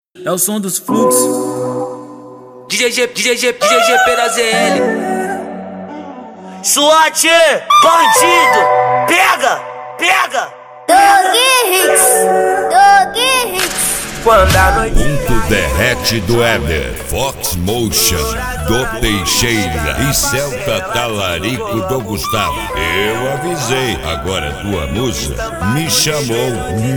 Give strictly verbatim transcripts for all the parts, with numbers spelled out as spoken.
É o som dos fluxos. D J G, D J G, D J G P da Z L. SWAT, bandido, pega, pega. Dog Hits, Dog Hits. Quando a noite Ponto derrete do Éder, Fox Motion do Teixeira e Celta Talarico do Gustavo. Eu avisei, agora tua musa me chamou.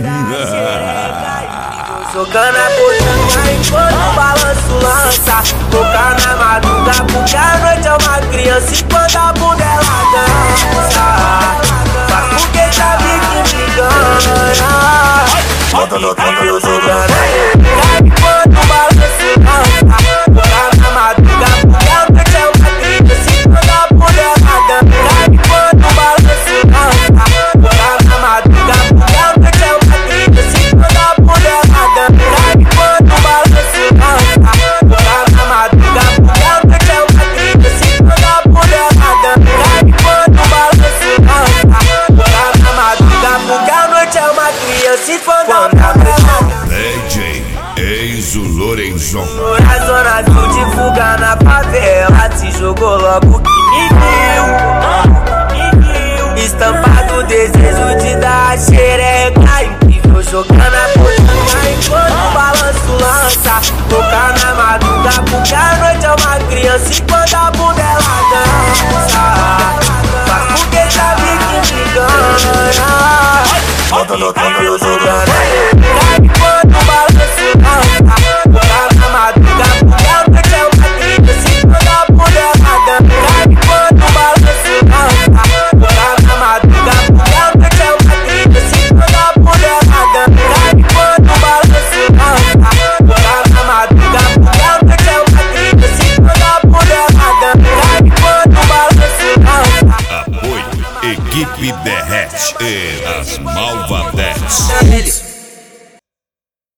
Jogando a botana enquanto o balanço lança. Tocar na madruga porque a noite é uma criança e quando a bunda ela dança. Faz com quem sabe que me ganha. Volta no tempo eu jogando enquanto o balanço lança. Tocar na madruga porque a noite é uma criança e quando a bunda ela dança. Enquanto o balanço lança. Tocar na madruga porque a noite é uma criança e quando a bunda ela dança. Enquanto o balanço lança. Tocar na madruga porque a noite é uma criança e quando a bunda ela dança. Enquanto o balanço lança. Tocar na madruga porque a noite é uma criança e quando a bunda ela dança. D J Enzo Lorenzon. Na zona azul de fuga na favela, se jogou logo que me viu, me viu. Estampado o desejo de dar a xereca incrível. Jogando a botana enquanto o balanço lança. Tocar na madruga porque a noite é uma criança e quando a bunda ela dança. Faz com quem sabe que me ganha. Volta no tempo eu jogando enquanto o balanço lança. Tocar na madruga porque a noite é uma criança e quando a bunda ela dança. Enquanto o balanço lança. Tocar na madruga porque a noite é uma criança e quando a bunda ela dança. Enquanto o balanço lança. Tocar na madruga porque a noite é uma criança e quando a bunda ela dança. Enquanto o balanço lança. Apoio Equipe Derrete e as Malvadetes. Ele.